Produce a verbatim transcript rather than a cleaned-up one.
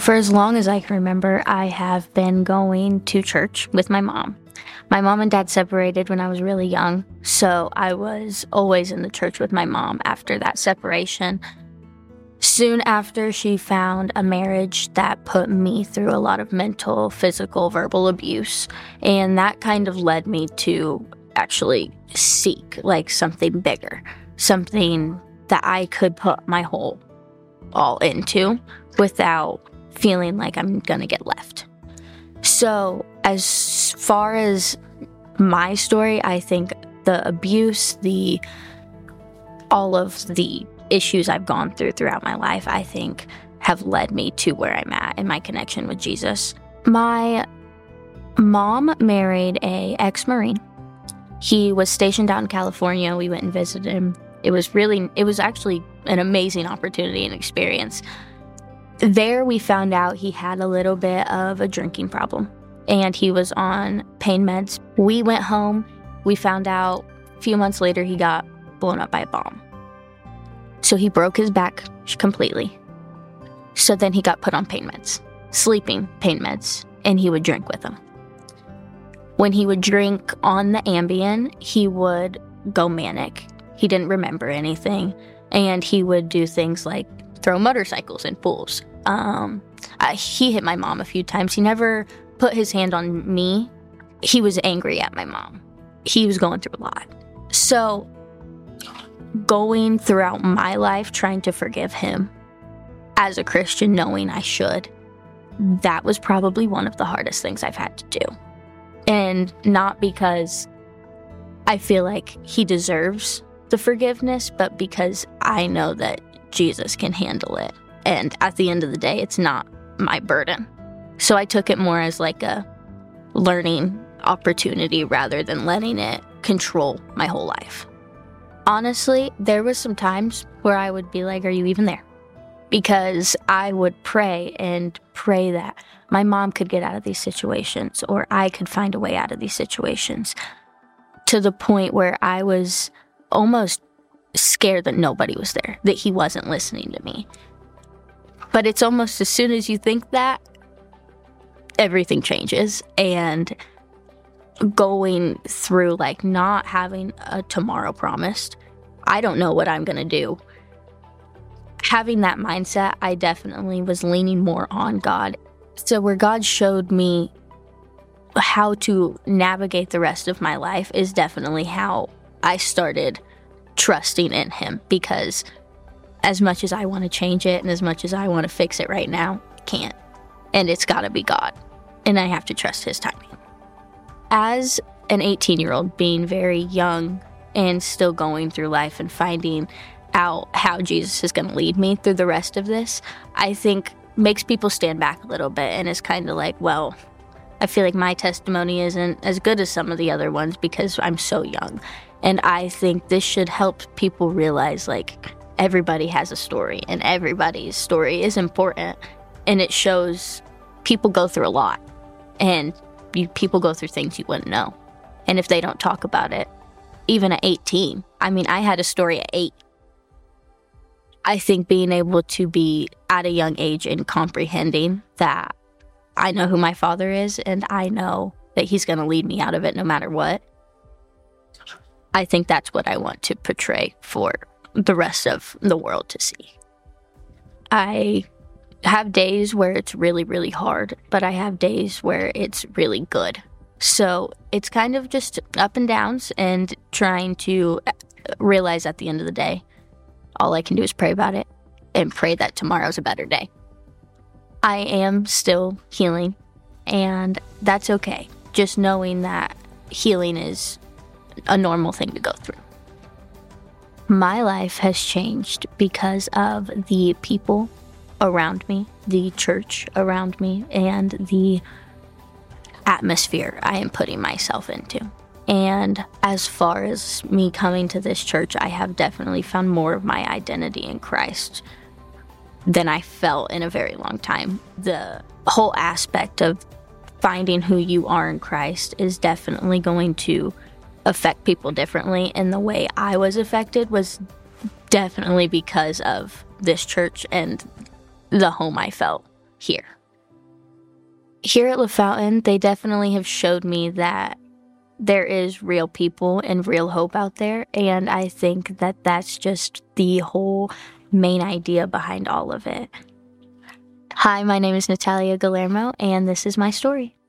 For as long as I can remember, I have been going to church with my mom. My mom and dad separated when I was really young, so I was always in the church with my mom after that separation. Soon after, she found a marriage that put me through a lot of mental, physical, verbal abuse, and that kind of led me to actually seek like something bigger, something that I could put my whole all into without feeling like I'm gonna get left. So as far as my story, I think the abuse, the all of the issues I've gone through throughout my life, I think have led me to where I'm at in my connection with Jesus. My mom married a ex-Marine. He was stationed out in California. We went and visited him. It was really, it was actually an amazing opportunity and experience. There we found out he had a little bit of a drinking problem, and he was on pain meds. We went home. We found out a few months later he got blown up by a bomb. So he broke his back completely. So then he got put on pain meds, sleeping pain meds, and he would drink with them. When he would drink on the Ambien, he would go manic. He didn't remember anything, and he would do things like throw motorcycles in pools. Um, uh, he hit my mom a few times. He never put his hand on me. He was angry at my mom. He was going through a lot. So going throughout my life trying to forgive him as a Christian, knowing I should, that was probably one of the hardest things I've had to do. And not because I feel like he deserves the forgiveness, but because I know that Jesus can handle it. And at the end of the day, it's not my burden. So I took it more as like a learning opportunity rather than letting it control my whole life. Honestly, there was some times where I would be like, are you even there? Because I would pray and pray that my mom could get out of these situations, or I could find a way out of these situations, to the point where I was almost scared that nobody was there, that he wasn't listening to me. But it's almost as soon as you think that, everything changes. And going through like not having a tomorrow promised, I don't know what I'm gonna do. Having that mindset, I definitely was leaning more on God. So where God showed me how to navigate the rest of my life is definitely how I started trusting in him, because as much as I want to change it and as much as I want to fix it right now, I can't. And it's got to be God. And I have to trust his timing. As an eighteen-year-old, being very young and still going through life and finding out how Jesus is going to lead me through the rest of this, I think makes people stand back a little bit and is kind of like, well, I feel like my testimony isn't as good as some of the other ones because I'm so young. And I think this should help people realize, like, everybody has a story, and everybody's story is important, and it shows people go through a lot, and you, people go through things you wouldn't know. And if they don't talk about it, even at eighteen, I mean, I had a story at eight. I think being able to be at a young age and comprehending that I know who my father is, and I know that he's going to lead me out of it no matter what, I think that's what I want to portray for the rest of the world to see. I have days where it's really, really hard, but I have days where it's really good. So it's kind of just up and downs, and trying to realize at the end of the day, all I can do is pray about it and pray that tomorrow's a better day. I am still healing, and that's okay. Just knowing that healing is a normal thing to go through. My life has changed because of the people around me, the church around me, and the atmosphere I am putting myself into. And as far as me coming to this church, I have definitely found more of my identity in Christ than I felt in a very long time. The whole aspect of finding who you are in Christ is definitely going to affect people differently, and the way I was affected was definitely because of this church and the home I felt here. Here at LaFountain, they definitely have showed me that there is real people and real hope out there, and I think that that's just the whole main idea behind all of it. Hi, my name is Natalia Galermo, and this is my story.